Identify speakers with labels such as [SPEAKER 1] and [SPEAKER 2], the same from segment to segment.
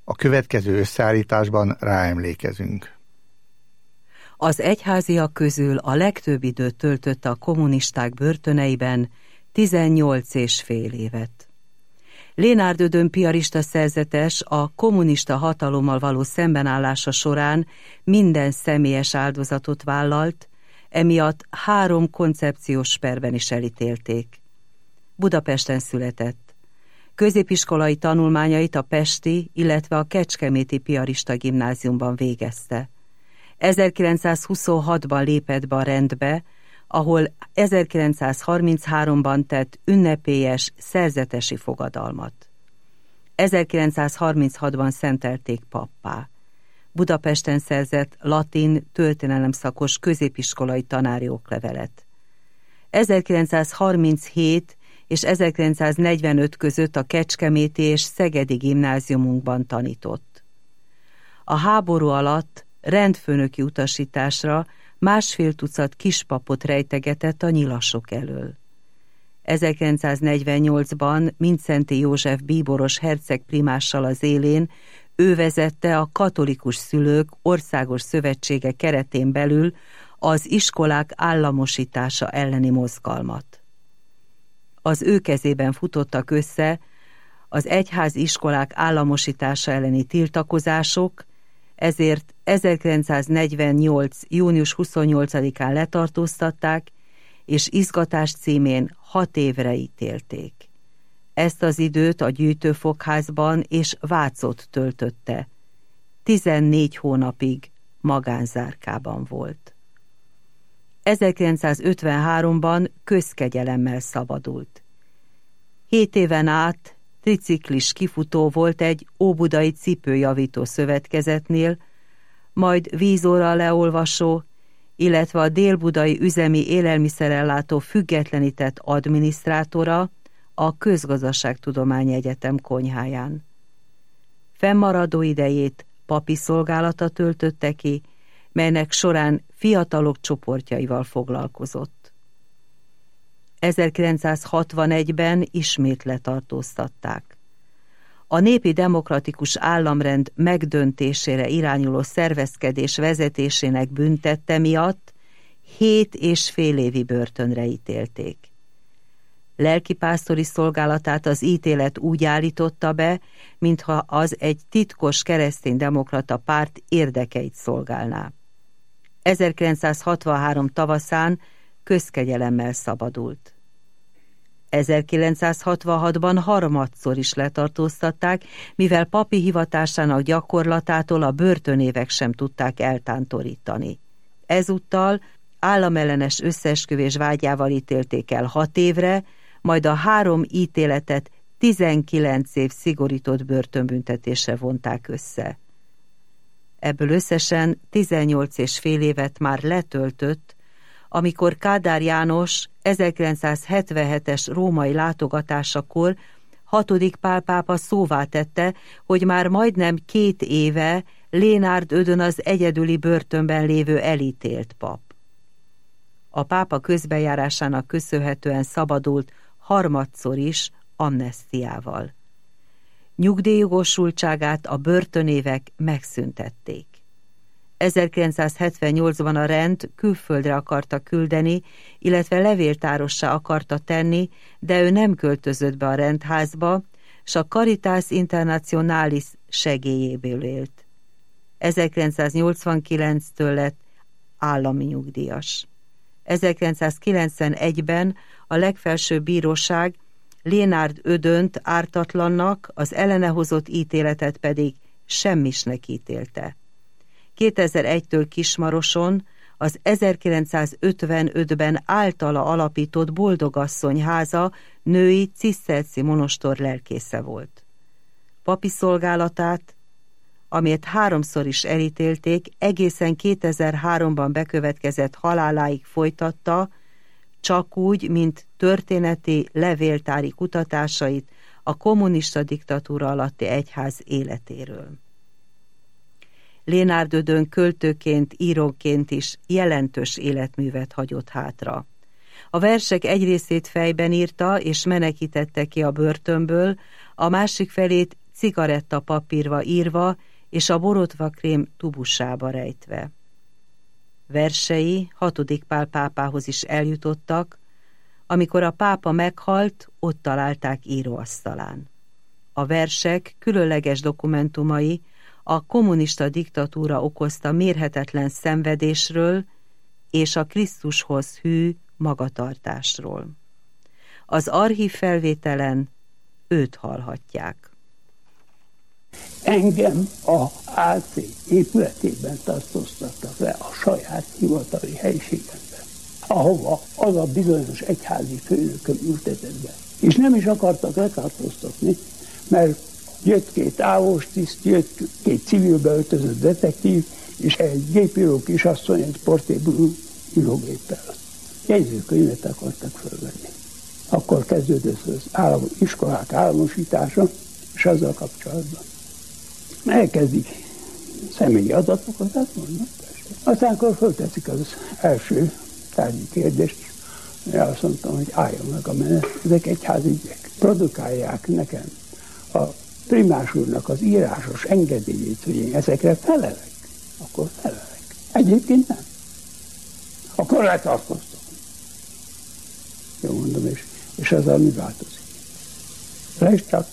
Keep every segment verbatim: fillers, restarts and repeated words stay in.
[SPEAKER 1] A következő összeállításban ráemlékezünk.
[SPEAKER 2] Az egyháziak közül a legtöbb időt töltött a kommunisták börtöneiben, tizennyolc és fél évet. Lénárd Ödön piarista szerzetes a kommunista hatalommal való szembenállása során minden személyes áldozatot vállalt, emiatt három koncepciós perben is elítélték. Budapesten született. Középiskolai tanulmányait a pesti, illetve a kecskeméti piarista gimnáziumban végezte. ezerkilencszázhuszonhatban lépett be a rendbe, ahol ezerkilencszázharmincháromban tett ünnepélyes szerzetesi fogadalmat. ezerkilencszázharminchatban szentelték pappá. Budapesten szerzett latin történelemszakos középiskolai tanári oklevelet. ezerkilencszázharminchét és ezerkilencszáznegyvenöt között a kecskeméti és szegedi gimnáziumunkban tanított. A háború alatt rendfőnöki utasításra másfél tucat kispapot rejtegetett a nyilasok elől. ezerkilencszáznegyvennyolcban Mindszenty József bíboros herceg primással az élén ő vezette a Katolikus Szülők Országos Szövetsége keretén belül az iskolák államosítása elleni mozgalmat. Az ő kezében futottak össze az egyházi iskolák államosítása elleni tiltakozások, ezért ezerkilencszáznegyvennyolc. június huszonnyolcadikán letartóztatták, és izgatás címén hat évre ítélték. Ezt az időt a gyűjtőfogházban és Vácott töltötte. tizennégy hónapig magánzárkában volt. ezerkilencszázötvenháromban közkegyelemmel szabadult. Hét éven át triciklis kifutó volt egy óbudai cipőjavító szövetkezetnél, majd vízóra leolvasó, illetve a délbudai üzemi élelmiszerellátó függetlenített adminisztrátora a Közgazdaságtudományi Egyetem konyháján. Fennmaradó idejét papi szolgálata töltötte ki, melynek során fiatalok csoportjaival foglalkozott. ezerkilencszázhatvanegyben ismét letartóztatták. A népi demokratikus államrend megdöntésére irányuló szervezkedés vezetésének büntette miatt hét és fél évi börtönre ítélték. Lelkipásztori szolgálatát az ítélet úgy állította be, mintha az egy titkos kereszténydemokrata párt érdekeit szolgálná. ezerkilencszázhatvanhárom tavaszán közkegyelemmel szabadult. ezerkilencszázhatvanhatban harmadszor is letartóztatták, mivel papi hivatásának gyakorlatától a börtönévek sem tudták eltántorítani. Ezúttal államellenes összeesküvés vágyával ítélték el hat évre, majd a három ítéletet tizenkilenc év szigorított börtönbüntetésre vonták össze. Ebből összesen tizennyolc és fél évet már letöltött, amikor Kádár János ezerkilencszázhetvenhetes római látogatásakor hatodik Pál pápa szóvá tette, hogy már majdnem két éve Lénárd Ödön az egyedüli börtönben lévő elítélt pap. A pápa közbenjárásának köszönhetően szabadult harmadszor is amnesztiával. Nyugdíjjogosultságát a börtönévek megszüntették. ezerkilencszázhetvennyolcban a rend külföldre akarta küldeni, illetve levéltárossá akarta tenni, de ő nem költözött be a rendházba, s a Caritas Internationalis segélyéből élt. ezerkilencszáznyolcvankilenctől lett állami nyugdíjas. ezerkilencszázkilencvenegyben a legfelsőbb bíróság Lénárd Ödönt ártatlannak, az ellene hozott ítéletet pedig semmisnek ítélte. kétezer-egytől Kismaroson az ezerkilencszázötvenötben általa alapított Boldogasszonyháza női ciszterci monostor lelkésze volt. Papi szolgálatát, amelyet háromszor is elítélték, egészen kétezer-háromban bekövetkezett haláláig folytatta, csak úgy, mint történeti levéltári kutatásait a kommunista diktatúra alatti egyház életéről. Lénárd Ödön költőként, íróként is jelentős életművet hagyott hátra. A versek egy részét fejben írta és menekítette ki a börtönből, a másik felét cigaretta papírba írva, és a borotvakrém tubusába rejtve. Versei hatodik Pál pápához is eljutottak, amikor a pápa meghalt, ott találták íróasztalán. A versek különleges dokumentumai a kommunista diktatúra okozta mérhetetlen szenvedésről és a Krisztushoz hű magatartásról. Az archív felvételen őt hallhatják.
[SPEAKER 3] Engem a á cé épületében tartóztattak le a saját hivatali helyiségemben, ahova az a bizonyos egyházi főnököm ültetett be. És nem is akartak letartóztatni, mert jött két ávóstiszt, jött két civilbe öltözött detektív, és egy gépíró kisasszony egy portéből írógéppel. Jegyzőkönyvet akartak fölvenni. Akkor kezdődött az állam, iskolák államosítása, és azzal kapcsolatban elkezdik személyi adatokat, hát mondnak, aztán akkor fölteszik az első tárgyi kérdést, és azt mondtam, hogy álljon meg a menet, ezek egyházi ügyek. Produkálják nekem a primás úrnak az írásos engedélyét, hogy én ezekre felelek, akkor felelek. Egyébként nem. Akkor letartóztatom. Jó mondom, és, és azzal mi változik? Le is tartóztatom.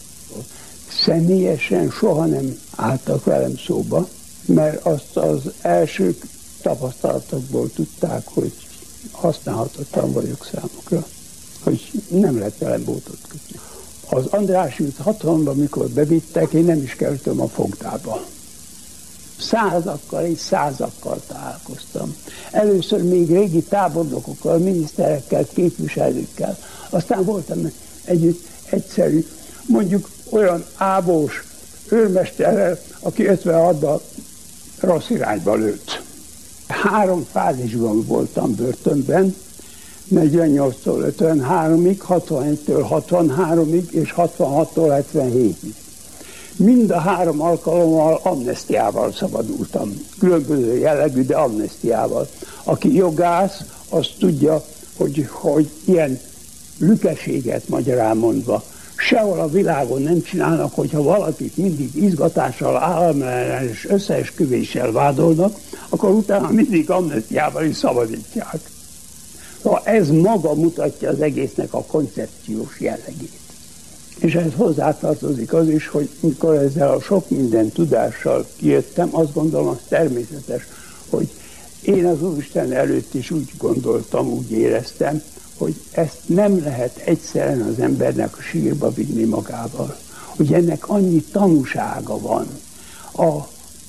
[SPEAKER 3] Személyesen soha nem álltak velem szóba, mert azt az első tapasztalatokból tudták, hogy használhatatlan vagyok számukra, hogy nem lehet velem bótot kötni. Az András út hatvanban, mikor bevittek, én nem is kerültem a fogdába. Százakkal és százakkal találkoztam. Először még régi tábornokokkal, miniszterekkel, képviselőkkel. Aztán voltam együtt egyszerű, mondjuk olyan ávós őrmesterrel, aki ötvenhatban rossz irányba lőtt. Három fázisban voltam börtönben, negyvennyolctól ötvenháromig, hatvanegytől hatvanháromig és hatvanhattól hetvenhétig. Mind a három alkalommal amnesztiával szabadultam. Különböző jellegű, de amnesztiával. Aki jogász, az tudja, hogy, hogy ilyen lükeséget magyarán mondva sehol a világon nem csinálnak, hogyha valakit mindig izgatással, államellenes összeesküvéssel vádolnak, akkor utána mindig amnesztiával is szabadítják. Szóval ez maga mutatja az egésznek a koncepciós jellegét. És ehhez hozzátartozik az is, hogy mikor ezzel a sok minden tudással kijöttem, azt gondolom, az természetes, hogy én az Úristen előtt is úgy gondoltam, úgy éreztem, hogy ezt nem lehet egyszerűen az embernek a sírba vinni magával. Hogy ennek annyi tanúsága van. A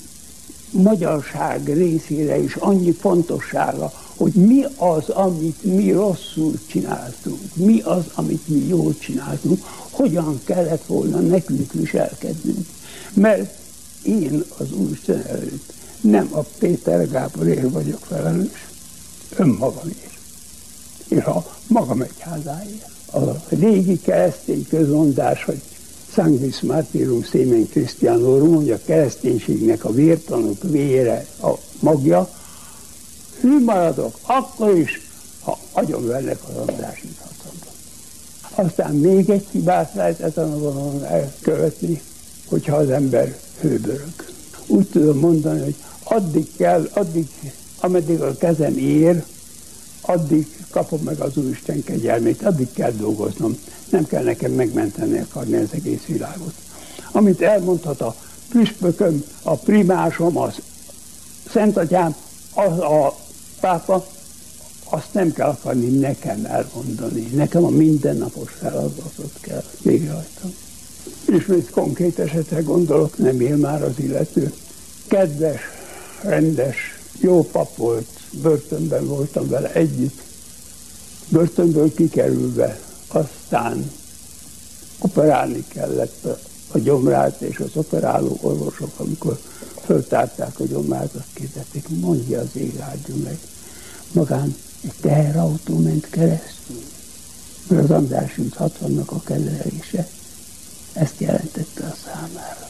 [SPEAKER 3] magyarság részére is annyi fontossága, hogy mi az, amit mi rosszul csináltunk, mi az, amit mi jól csináltunk, hogyan kellett volna nekünk viselkednünk. Mert én az Úristen előtt nem a Péter Gáborért vagyok felelős, önmagamért. És a magam egyházáért. A régi keresztény közmondás, hogy Sanctis Martyrum Semen Christianorum, hogy a kereszténységnek a vértanúk vére a magja, hű maradok, akkor is, ha agyonvernek az András hatalomban. Aztán még egy hibát lehet ezen a vonalon elkövetni, hogyha az ember hőbörög. Úgy tudom mondani, hogy addig kell, addig, ameddig a kezem ér, addig kapom meg az Úristen kegyelmét, addig kell dolgoznom. Nem kell nekem megmenteni akarni az egész világot. Amit elmondhat a püspököm, a primásom, a Szentatyám, az a pápa, azt nem kell akarni nekem elmondani. Nekem a mindennapos feladatot kell végrehajtani. Ismét konkrét esetre gondolok, nem él már az illető. Kedves, rendes, jó pap volt, börtönben voltam vele együtt. Börtönből kikerülve, aztán operálni kellett a gyomrát, és az operáló orvosok, amikor föltárták a gyomrát, azt kérdezték, mondja az ég áldjon meg. Magán egy teherautó ment keresztül, mert az András út hatvannak a kezelése ezt jelentette a számára.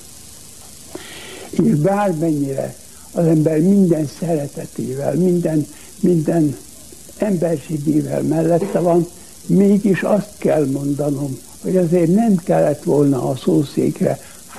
[SPEAKER 3] És bármennyire az ember minden szeretetével, minden, minden emberségével mellette van, mégis azt kell mondanom, hogy azért nem kellett volna a szószékre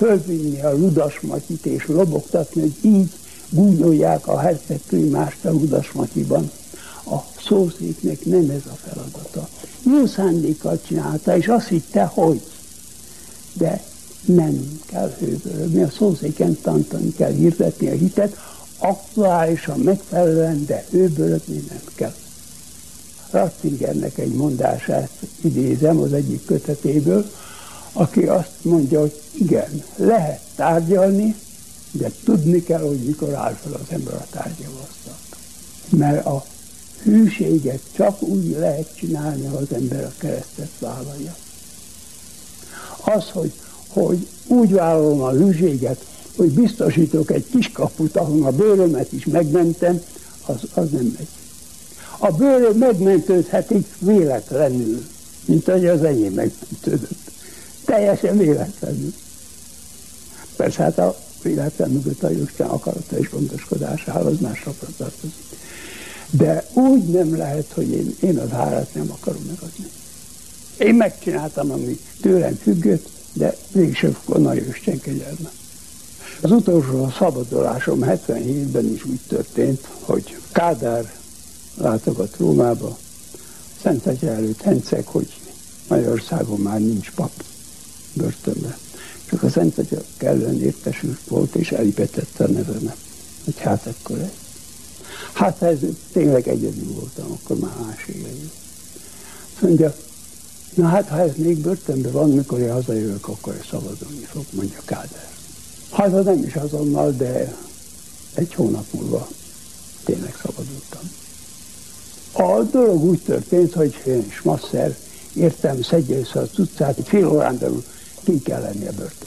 [SPEAKER 3] fölvinni a Ludasmatyit és lobogtatni, hogy így gúnyolják a hercegprimást a Ludasmatyiban. A szószéknek nem ez a feladata. Jó szándékkal csinálta, és azt hitte, hogy. De nem kell hőbörögni, a szószéken tantani kell hirdetni a hitet, aktuálisan, megfelelően, de hőbörögni nem kell. Ratzingernek egy mondását idézem az egyik kötetéből, aki azt mondja, hogy igen, lehet tárgyalni, de tudni kell, hogy mikor áll fel az ember a tárgyalóasztalt. Mert a hűséget csak úgy lehet csinálni, ha az ember a keresztet vállalja. Az, hogy, hogy úgy vállalom a hűséget, hogy biztosítok egy kiskaput, ahol a bőrömet is megmentem, az, az nem megy. A bőröm megmentődhetik véletlenül, mint ahogy az enyém megmentődött. Teljesen véletlenül. Persze hát a véletlen mögött a Jóisten akarata és gondoskodása áll, az másnapra tartozik. De úgy nem lehet, hogy én, én az árat nem akarom megadni. Én megcsináltam, ami tőlem függött, de mégsem fog a Jóisten kegyelme. Az utolsó szabadulásom hetvenhétben is úgy történt, hogy Kádár látogat Rómába, Szentegyház előtt henceg, hogy Magyarországon már nincs pap börtönben. Csak a Szentegyház kellően értesült volt, és elipetette a nevemet, hogy hát akkor ez. Hát ez tényleg egyedül voltam, akkor már más éjjel. Azt mondja, na hát ha ez még börtönben van, mikor én hazajövök, akkor ez szabadulni fog, mondja Kádár. Haza nem is azonnal, de egy hónap múlva tényleg szabadultam. A dolog úgy történt, hogy én is masszer értem, szedje össze a cuccát, fél órán belül ki kell lenni a börtön.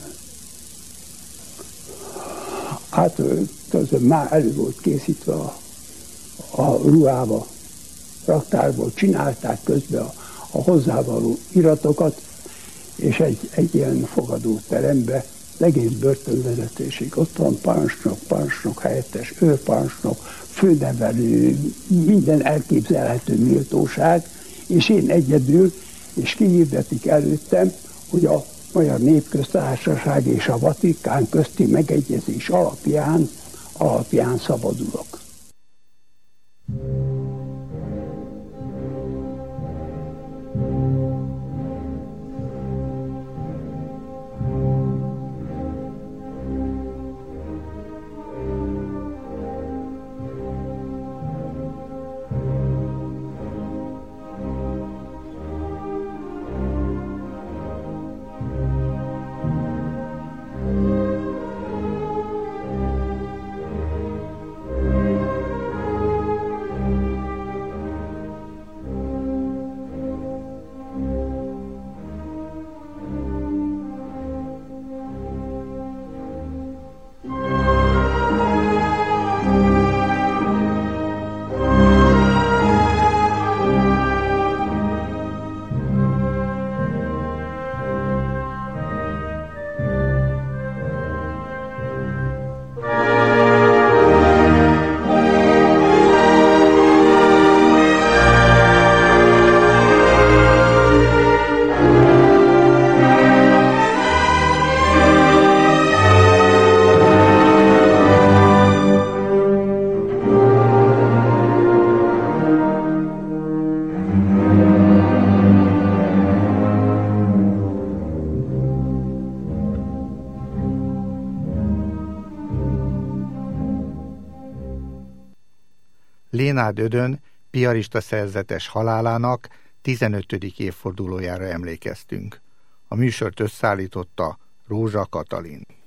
[SPEAKER 3] Hát közben már elő volt készítve a, a ruhába, raktárból csinálták közben a, a hozzávaló iratokat, és egy, egy ilyen fogadóterembe az egész börtönvezetőség. Ott van parancsnok, parancsnok helyettes, őrparancsnok, főnevelő, minden elképzelhető méltóság, és én egyedül, és kihirdetik előttem, hogy a Magyar Népköztársaság és a Vatikán közti megegyezés alapján, alapján szabadulok.
[SPEAKER 1] Lénád Ödön piarista szerzetes halálának tizenötödik évfordulójára emlékeztünk. A műsort összeállította Rózsa Katalin.